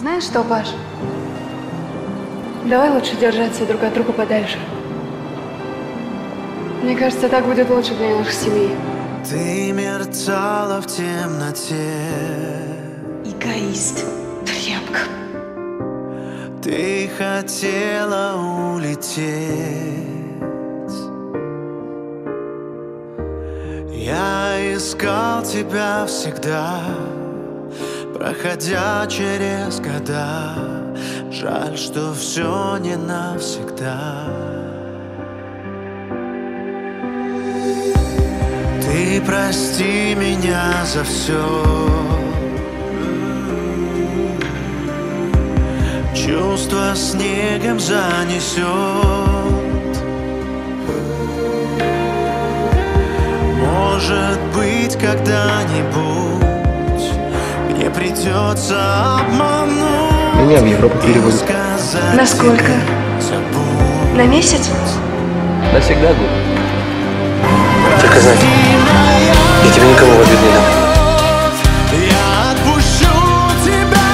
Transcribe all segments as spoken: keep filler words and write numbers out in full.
Знаешь что, Паш? Давай лучше держаться друг от друга подальше. Мне кажется, так будет лучше для нашей семьи. Ты мерцала в темноте. Эгоист, тряпка. Ты хотела улететь. Я искал тебя всегда, проходя через года. Жаль, что все не навсегда. Ты прости меня за все. Чувство снегом занесет. Может быть, когда-нибудь мне придется обмануть. Меня в Европу переводят. Насколько? На месяц? Навсегда, год. Только знай, я тебе никому в обид не дам. Я отпущу тебя.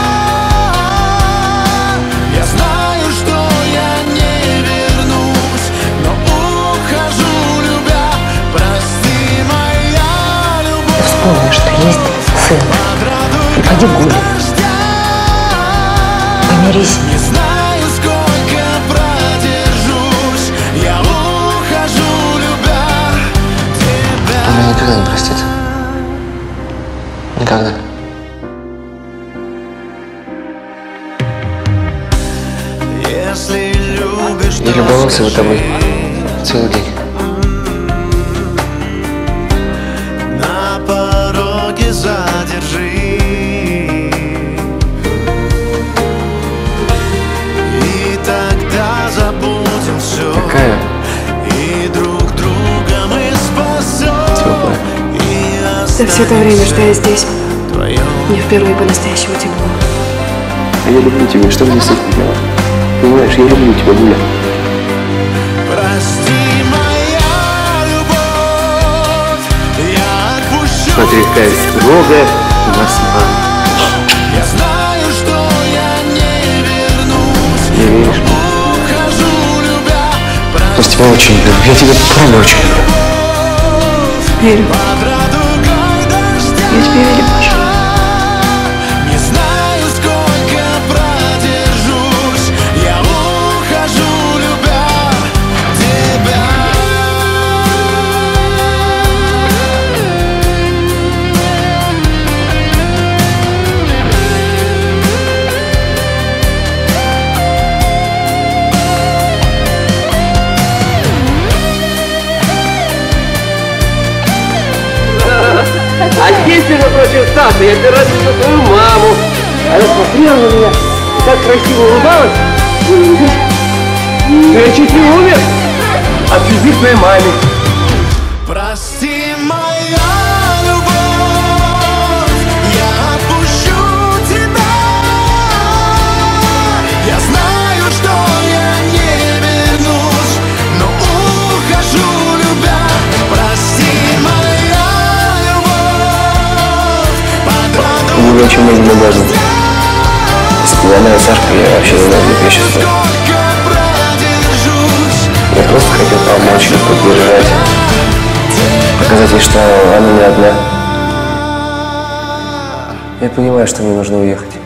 Я знаю, что я не вернусь, но ухожу, любя. Прости, моя любовь. Вспомни, что есть сын. И пойди гуляй. Помирись. Не знаю, сколько продержусь. Я ухожу, любя тебя. Он меня никогда не простит. Никогда. Если любишь, Я любовался бы тобой целый день. на пороге задержи. И тогда забудем все. Какая И друг друга мы спасем. теплая. И За все то время, что я здесь, твоем. мне впервые по-настоящему тепло. А я люблю тебя. Что мне с этим делать? Понимаешь, я люблю тебя, Гуля. Прости, моя любовь. Я отпущу. Смотри, какая строгая у нас мама. Я знаю, что я не вернусь. Не веришь? Ухожу, любя. Я тебя очень люблю. Я тебя правда очень люблю. Верю. Под радугой дождя. Я тебе верю, Паша. Не знаю, сколько продержусь. Я ухожу, любя тебя. А здесь, между прочим, Саша, я первый раз видел твою маму. Она смотрела на меня и так красиво улыбалась. Я чуть не умер от любви к твоей маме. Прости, моя любовь. Я отпущу тебя. Я знаю, что я не вернусь, но ухожу, любя. Прости, моя любовь. Под радугой Мне очень много важно. Если бы она и Сашка, я вообще не знаю, где я сейчас был. сколько продержусь. Я просто хотел помочь ей, поддержать. Показать ей, что она не одна. Я понимаю, что мне нужно уехать.